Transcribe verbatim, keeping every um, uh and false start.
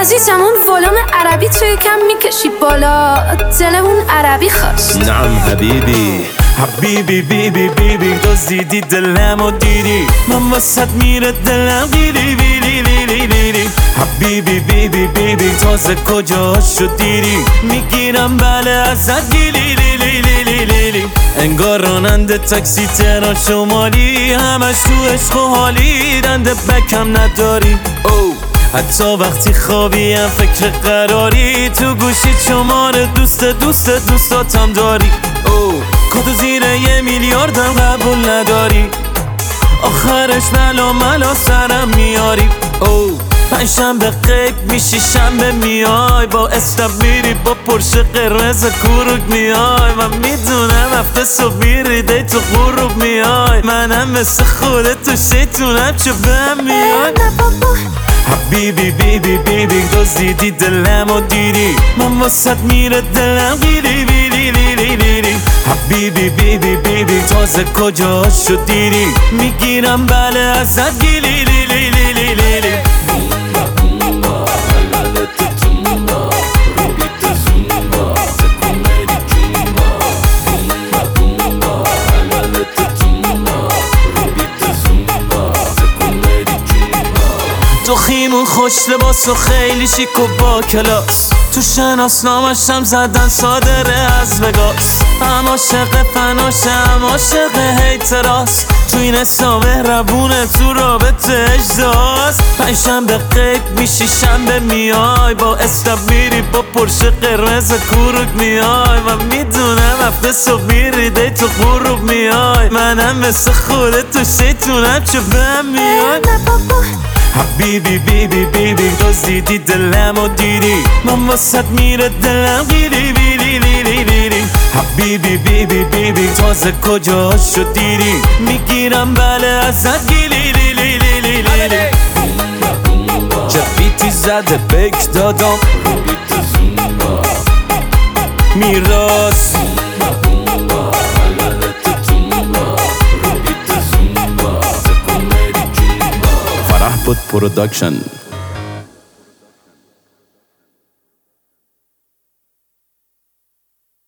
عزیزم اون ولوم عربی توی کم میکشی بالا، دل اون عربی خواست. نعم حبیبی حبیبی بیبی بیبی دزدیدی دلمو دیدی، من واسط میره دلم گیری بیری لیلی لیلی. حبیبی بیبی بیبی تازه کجاشو دیدی، میگیرم بله ازت گیلی لیلی لیلی لیلی. انگار راننده تاکسی تهران شمالی، همش تو عشق و حالی، دنده بکم نداری. او حتی وقتی خوابی هم فکر قراری، تو گوشی شماره دوست دوست دوستاتم داری. او کدو زیر یه میلیاردم قبول نداری، آخرش ملا ملا سرم میاری. او پنجشنبه غیب میشی شنبه میای، با استاب میری با پرشه قرمز کروک میای. من میدونم هفته صبح میری دی تو غروب میای، منم مثل خودت تو شیطونم چه بهم میای. حبیبی بیبی بیبی دزدیدی دلمو دیدی، من واسط میره دلم گیری بیری لیلی لیلی. حبیبی بیبی بیبی تازه کجاشو دیدی، میگیرم بله ازت گیلی لیلی لیلی لیلی. تو خیمون خوش لباس و خیلی شیک و با کلاس، تو شناسنامشم زدن صادره از وگاس. هم عاشق فناشه هم عاشق هیتراس، تو این اسلام مهربونه تو رابطه اجداست. پنجشنبه غیب میشی شنبه میای، با استاب میری با پرشه قرمز کروک میای. من میدونم هفته صبح میری دی تو غروب میای، منم مثل خودت تو شیطونم چه بهم میای. حبیبی بیبی بیبی دزدیدی دلمو دیدی، من واسط میره دلم گیری بیری لیلی لیلی. حبیبی بیبی بیبی تازه کجاشو دیدی، میگیرم بله ازت گیلی لیلی لیلی لیلی. چه بیتی زده بک دادم میراس فرح بود پروداکشن.